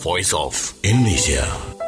Voice of Indonesia.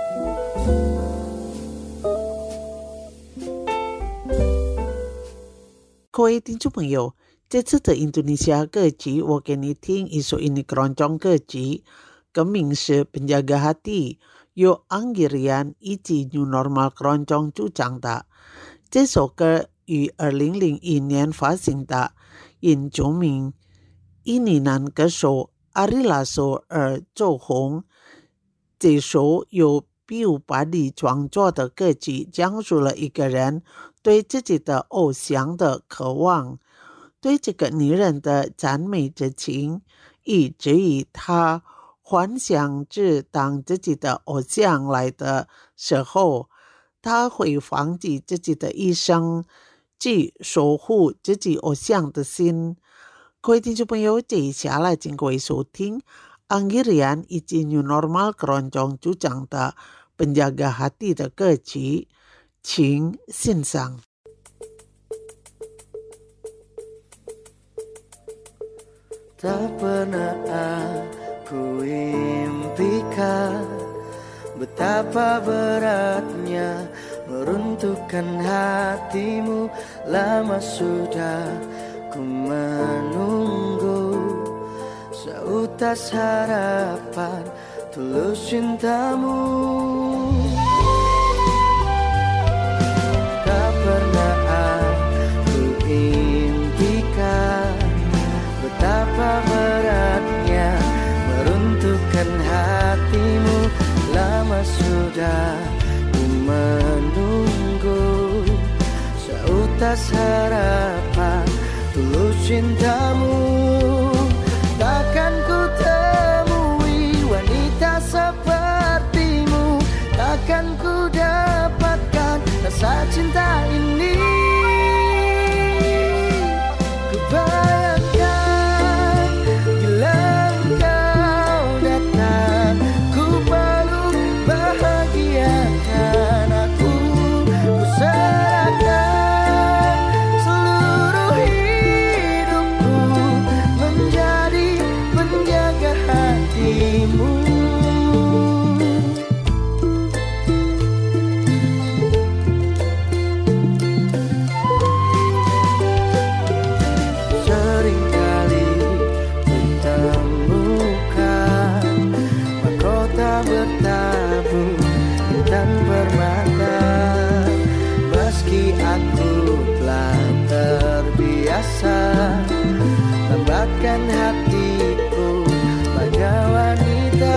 各位听众朋友，这次的印度尼西亚歌集，我给你听一首ini keroncong歌集，歌名是 Penjaga Hati， 由 Anggirian 以及 New Normal Keroncong 主唱的。这首歌于2001年发行的，因著名印尼男歌手 Ari Lasso 而走红。这首由 Piu Padi 创作的歌曲，讲述了一个人对自己的偶像的渴望，对这个女人的赞美之情，以至于他幻想着当自己的偶像来的时候，他会放弃自己的一生，去守护自己偶像的心。各位听众朋友，接下来请各位收听 Anggirian 以及 New Normal Keroncong 主唱的 Penjaga Hati 的歌曲，请欣赏。 Tak pernah aku impikan betapa beratnya meruntuhkan hatimu. Lama sudah ku menunggu seutas harapan tulus cintamu. Tak pernah aku impikan betapa beratnya meruntuhkan hatimu. Lama sudah ku menunggu seutas harapan tulus cintamu. Takkan ku temui wanita sepertimu, takkan ku dapatkan rasa cinta ini. Ku bayangkan bila engkau datang, ku peluk bahagiakan aku, ku serahkan seluruh hidupku menjadi penjaga hatimu. Seringkali kutemukan mahkota bertabur intan permata, meski aku telah terbiasa lambatkan hatiku pada wanita.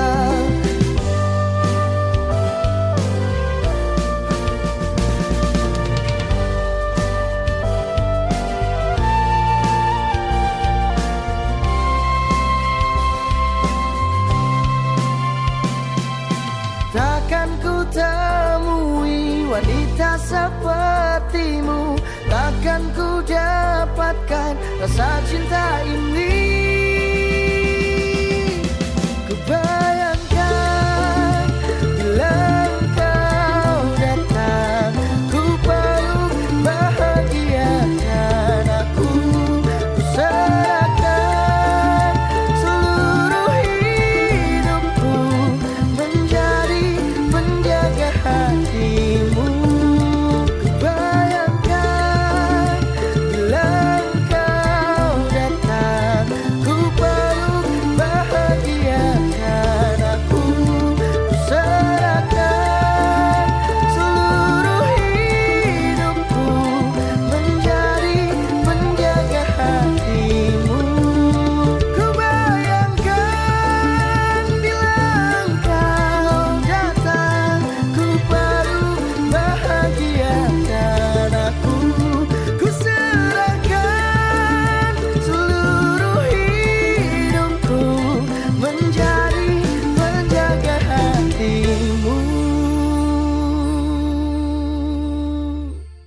Takkan ku temui wanita sepertimu, takkan ku dapatkan rasa cinta ini.